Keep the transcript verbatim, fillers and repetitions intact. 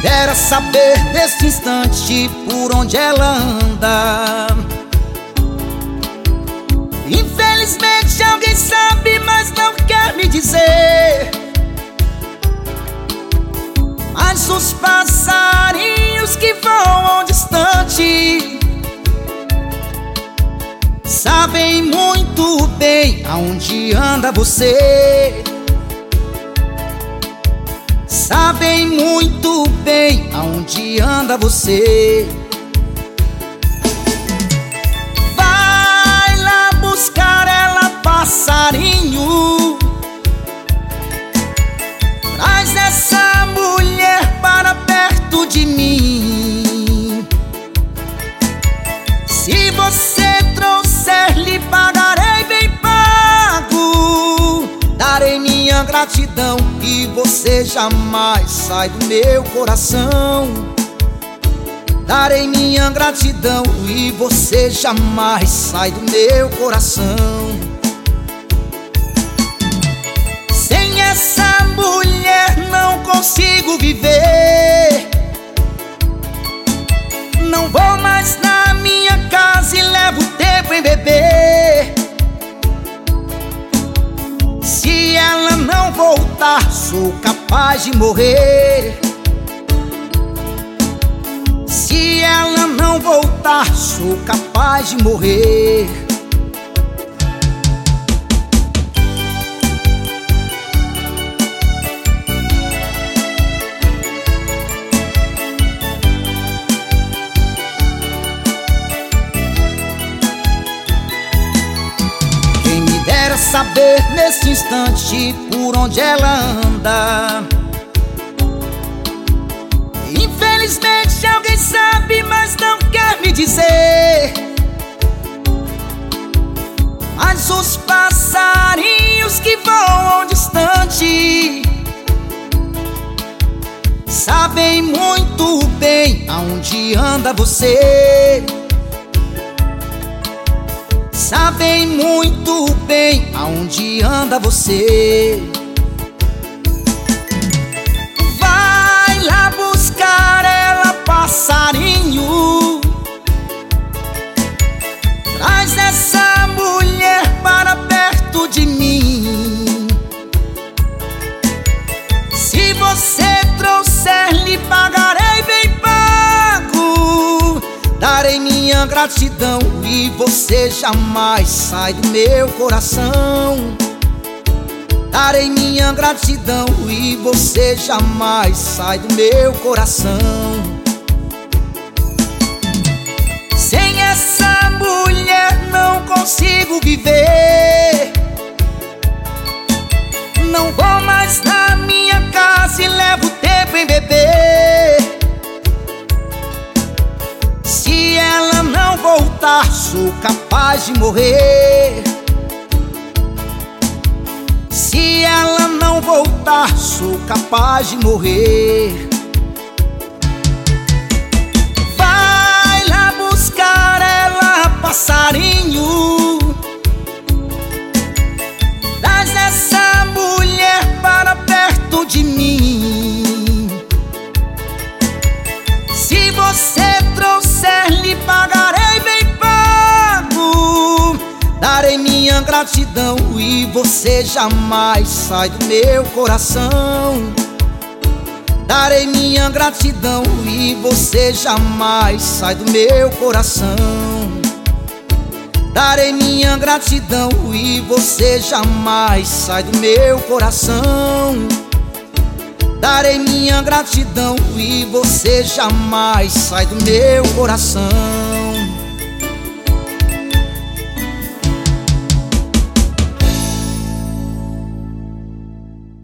dera saber neste instante por onde ela anda. Infelizmente alguém sabe, mas não quer me dizer. Mas os passarinhos que voam distante sabem muito bem aonde anda você. Sabem muito bem aonde anda você. Vai lá buscar ela, passarinho. Traz essa mulher para perto de mim. Se você trouxer, lhe pagarei bem pago. Darei minha gratidão e você jamais sai do meu coração. Darei minha gratidão e você jamais sai do meu coração. Sem essa mulher não consigo viver. Não vou mais na minha casa e levo tempo em beber. Se ela não voltar, sou capaz de morrer. Se ela não voltar, sou capaz de morrer. Saber nesse instante por onde ela anda. Infelizmente alguém sabe, mas não quer me dizer. Mas os passarinhos que voam distante sabem muito bem aonde anda você. Sabem muito bem aonde anda você. Vai lá buscar ela, passarinho. Traz essa mulher para perto de mim. Se você trouxer, lhe pagarei bem pago. Darei minha gratidão e você jamais sai do meu coração. Darei minha gratidão e você jamais sai do meu coração. Sem essa mulher não consigo viver. Não vou mais na minha casa e levo tempo em beber. Se ela não voltar, sou capaz de morrer. Se ela não voltar, sou capaz de morrer. Vai lá buscar ela, passarinho. Traz essa mulher para perto de mim. Se você trouxer, lhe pagarei bem pago. Darei minha gratidão e você jamais sai do meu coração. Darei minha gratidão e você jamais sai do meu coração. Darei minha gratidão e você jamais sai do meu coração. Darei minha gratidão e você jamais sai do meu coração.